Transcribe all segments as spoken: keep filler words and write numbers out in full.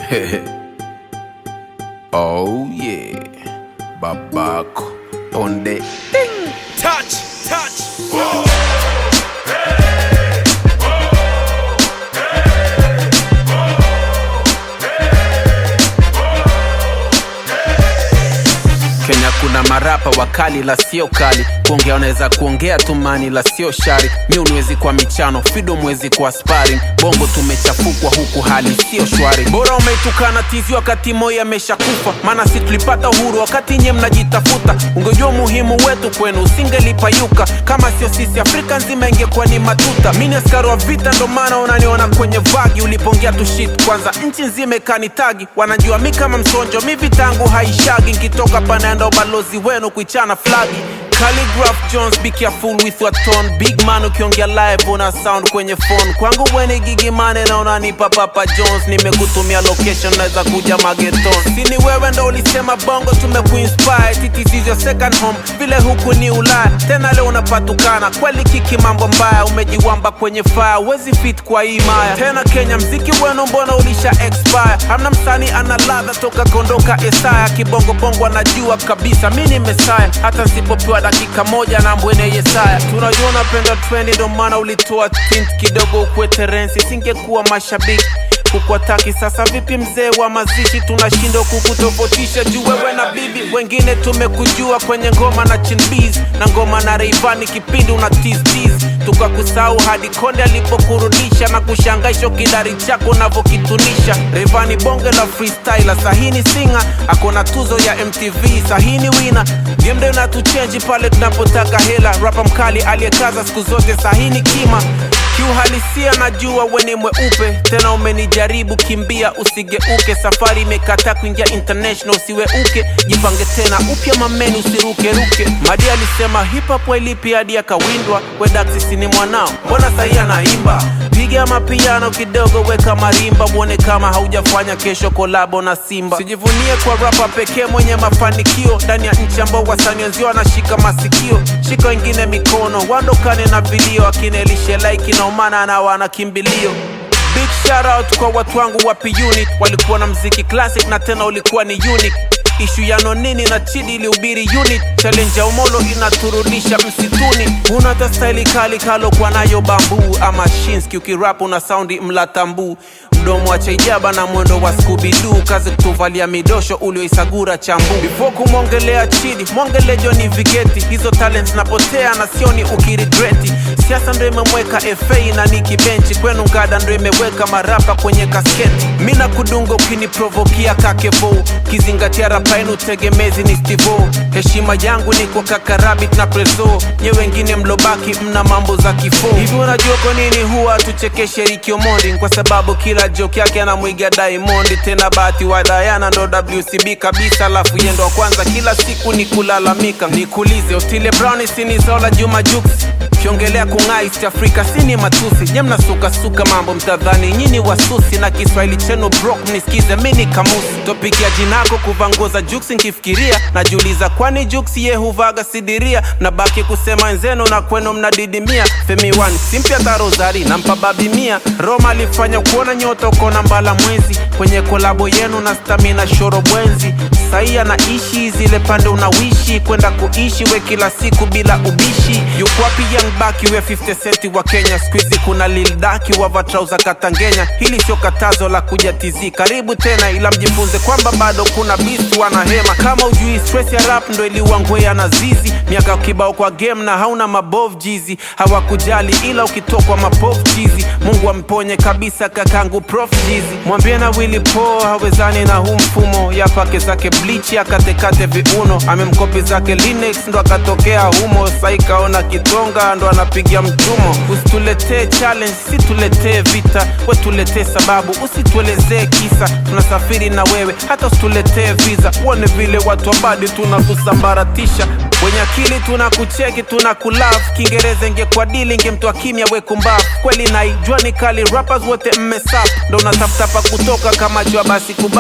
Oh yeah, Babako on the ding. Touch, touch. Whoa. Kenya kuna marapa wakali la sio kali. Kuongea unaweza kuongea tumani la sio shari. Miu nwezi kwa michano, fido mwezi kwa sparring. Bongo tumechafukwa huku hali sio shwari. Bora umeitukana tizi wakati moya mesha kufa. Mana si tulipata uhuru wakati nye mnajitafuta. Ungejua muhimu wetu kwenu usingelipayuka. Kama sio sisi Afrika nzima ingekuwa ni matuta. Mini askari wa vita ndo maana unaniona kwenye vagi. Ulipongea tu shit kwanza nchi nzima kanitagi. Wanajua mi kama msonjo mi vitangu haishagi. Nkitoka panaenda balozi wenu kuichana flagi. Calligraph Jones, be careful with your tone. Big man ukiongea live una sound kwenye phone. Kwangu weni gigi mane na unanipa Papa Jones. Nimekutumia location naweza kuja Mageton. Sini wewe ndo ulisema bongo tumekuinspire. Titi is your second home, vile huku ni Ulaya. Tena leo unapatukana, kweli kiki mambo mbaya. Umejiwamba kwenye fire, wezi fit kwa hii maya. Tena Kenya mziki wenu mbona ulisha expire. Hamna msani ana ladha toka kondoka Esaya. Kibongo bongo anajua kabisa mini Messiah. Hata nsipopewa dakika moja na mbwene Yesaya. Tunajua unapenda trendi ndo maana ulitoa tint kidogo ukwe terensi. Singekuwa mashabiki kukwataki sasa vipi mzee wa mazishi. Tunashindo kukutofotisha juu wewe na bibi. Wengine tumekujua kwenye ngoma na Chinbiz na ngoma na Rayvanny kipindi una tease tease. Tukakusahau hadi Konde alipokurudisha na kushangaisha kidari chako navokitunisha. Rayvanny bonge la freestyler, sahini singer, akona tuzo ya M T V, sahini winner. Gemde unatuchange pale tunapotaka hela. Rapa mkali aliyekaza siku zote, sahini kima. Kiuhalisia najua weni mweupe. Tena umenijaribu kimbia usigeuke. Safari imekata kuingia international usiweuke. Jipange tena upya mameni usiruke ruke. Madi alisema hip hop wailipi hadi akawindwa. Wedaxi ni mwanao, mbona sahi anaimba. Piga mapiano kidogo weka marimba. Mwone kama haujafanya kesho kolabo na Simba. Sijivunie kwa rapa pekee mwenye mafanikio. Ndani ya nchi ambao wasanii wenzio wanashika masikio. Shika wengine mikono, wandokane na video. Akinelishe like na umana na wana kimbilio. Big shout out kwa watu wangu wa P-Unit. Walikuwa na mziki classic na tena ulikuwa ni unique. Ishu ya Nonini na Chidi iliubiri unit. Challenge ya Umolo inaturudisha msituni. Unata style kali kalo kwa nayo bambu. Ama Shinski ukirap una soundi mlatambu. Mdomo wa chaijaba na mwendo wa Scooby-Doo. Kazi kutuvalia midosho ulioisagura chambu. Before kumongelea Chidi, mongele Johnny Vigeti. Hizo talents napotea na sioni ukirigreti. Siasa ndo imemweka F A na Niki Benchi. Kwenu ngada ndo imeweka marapa kwenye kasketi. Mina kudungo ukiniprovokia kakevo. Kizingatia rapa inu tegemezi ni Stivo. Heshima yangu ni kwa kaka Rabbit na Prezo. Nye wengine mlobaki mna mambo za kifo. Hivi unajua kwa nini huwa tuchekeshe Ricky Omondi? Kwa sababu kila joke yake anamwiga Diamond. Tena bahati wa Diana ndo W C B kabisa. Lafu yendo wa kwanza kila siku ni kulalamika. Nikulize Otile Brown sini Zola Juma Jux. Kiongelea kunga East Africa sini matusi. Nye mnasuka suka mambo mtadhani nyini wasusi. Na Kiswahili cheno brok mnisikize mini kamusi. Topiki ya jinako kuvangoza Jux nkifikiria. Najuliza kwani Jux ye huvaga sidiria. Na baki kusema nzeno na kweno mnadidimia. Femi One simpia tarozari na mpababi mia. Roma alifanya kuona nyoto ukona mbala mwezi. Kwenye kolabo yenu na stamina shoro bwenzi. Saia na ishi zile pande unawishi. Kwenda kuishi we kila siku bila ubishi. Yuko wapi Young Baki we fifty centi wa Kenya. Squeezy kuna Lil Daki wava trauza katangenya. Hili sio katazo la kuja tizi. Karibu tena ila mjifunze kwamba bado kuna beast wana hema. Kama ujui stress ya rap ndo iliwangwea na zizi. Miaka kibao kwa game na hauna mabov jizi. Hawakujali ila ukitokwa mapov chizi. Mungu amponye kabisa kakangu Prof Jizi. Mwambie na Willy Paul hawezani na huu mfumo. Ya pake zake bleach ya katekate viuno. Amemkopi zake Linux ndo akatokea humo. Saikaona kitonga ndo anapigia mtumo. Usitulete challenge, situlete vita. We tulete sababu, usituelezee kisa. Tunasafiri na wewe, hata usitulete visa. Uone vile watu wabadi tunakusambaratisha. Wenye akili tunakucheki, tunakulav. Kingereza inge kwa dili inge mtu wa kimya we kumbav. Kweli naijua ni kali rappers wote mmesap. Ndo unatafuta pa kutoka kama jua basi kubafu.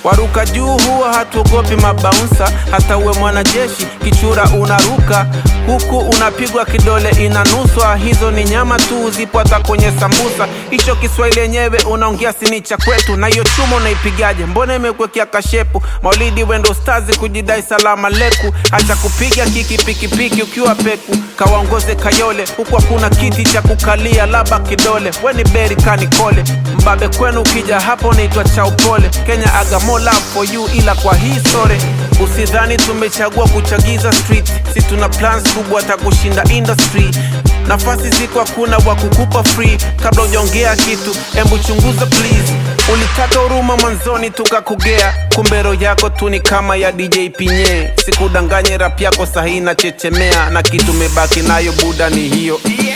Waruka juu huwa hatuogopi mabaunsa, hata uwe mwanajeshi kichura unaruka. Huku unapigwa kidole inanuswa, hizo ni nyama tu zipo hata kwenye sambusa. Hicho Kiswahili yenyewe unaongea sini cha kwetu, na hiyo chuma unaipigaje? Mbona imekwekea kashepu? Maulidi wendo stazi kujidai salama leku, acha kupiga kiki piki piki ukiwa peku. Kawaongoze Kayole, huku hakuna kiti cha kukalia laba kidole. Weni beri kanikole, mbabe kwenu ukija hapo naitwa cha upole. Kenya aga more love for you, ila kwa hii sore usidhani tumechagua kuchagiza street. Si tuna plans kubwa hata kushinda industry. Nafasi ziko hakuna wa kukupa free. Kabla ujaongea kitu embu chunguza please. Ulitaka huruma mwanzoni tukakugea, kumbe roho yako tu ni kama ya D J Pinye. Sikudanganye rap yako sahi na chechemea, na kitu mebaki nayo buda ni hiyo.